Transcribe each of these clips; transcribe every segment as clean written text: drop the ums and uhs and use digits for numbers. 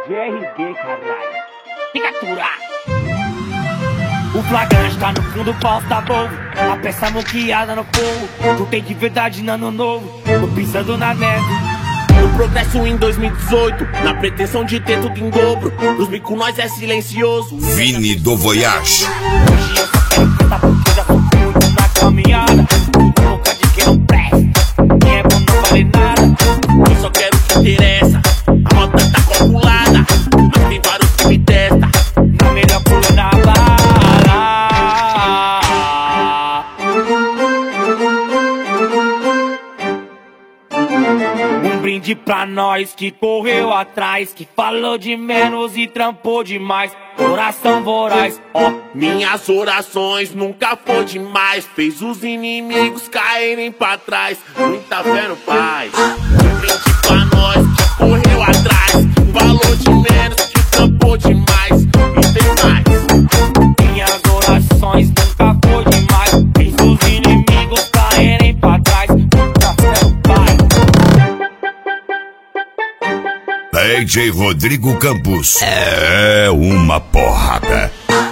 GRD, caralho. Fica aturar. O flagrante tá no fundo, o pau tá bom. A peça moqueada no povo. Tu tem de verdade no ano novo. Tô pisando na neve. No progresso em 2018, na pretensão de ter tudo em dobro. Nos bico nós é silencioso. Vini do Voyage. Hoje eu só quero cantar porque eu já sou muito na caminhada. Boca de quem não presta, quem é bom não vale nada. Eu só quero o que interessa. A rota tá calculada, mas tem vários que me testam. Na melhor pulo na bala. Um brinde pra nós que correu atrás, que falou de menos e trampou demais. Coração voraz, ó. Minhas orações nunca foi demais. Fez os inimigos caírem pra trás. Muita fé no Pai. Um brinde pra nós que correu atrás, falou de menos que trampou demais. E tem mais. Minhas orações nunca foi demais. Fiz os inimigos caírem pra trás. Muita fé no Pai. DJ Rodrigo Campos. É uma porrada.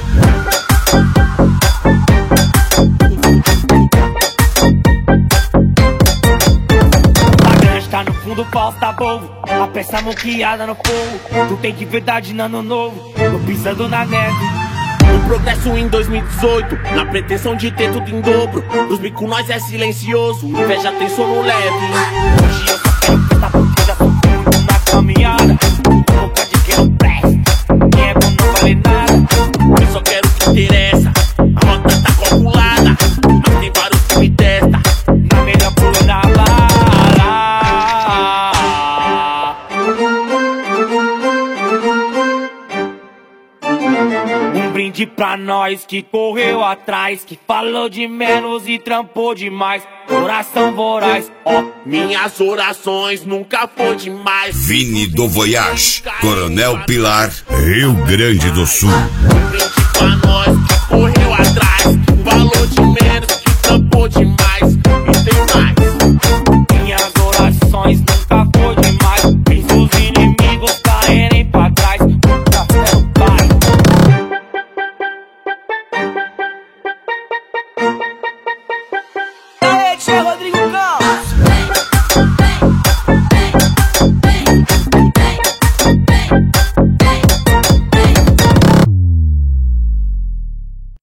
Tá no fundo, o pau tá bobo. A peça moqueada no fogo. Tu tem de verdade no ano novo. Tô pisando na neve. No progresso em 2018, na pretensão de ter tudo em dobro. Nos bico nós é silencioso, inveja tem sono leve. Hoje eu só quero cantar porque eu já sou muito na caminhada. Boca de quem não presta, quem é bom não vale nada. Eu só quero o que interessa. A rota tá calculada, mas tem vários que me testam. Na melhor pulo na bala. Um brinde pra nós que correu atrás, que falou de menos e trampou demais. Coração voraz, ó. Minhas orações nunca foi demais. Vini do Voyage. Coronel Pilar, Rio Grande do Sul. Um brinde pra nós que correu atrás, falou de menos que trampou demais. E tem mais. Minhas orações nunca foi demais. Fiz os inimigos caírem pra trás. Muita fé no Pai. Aê, Rodrigo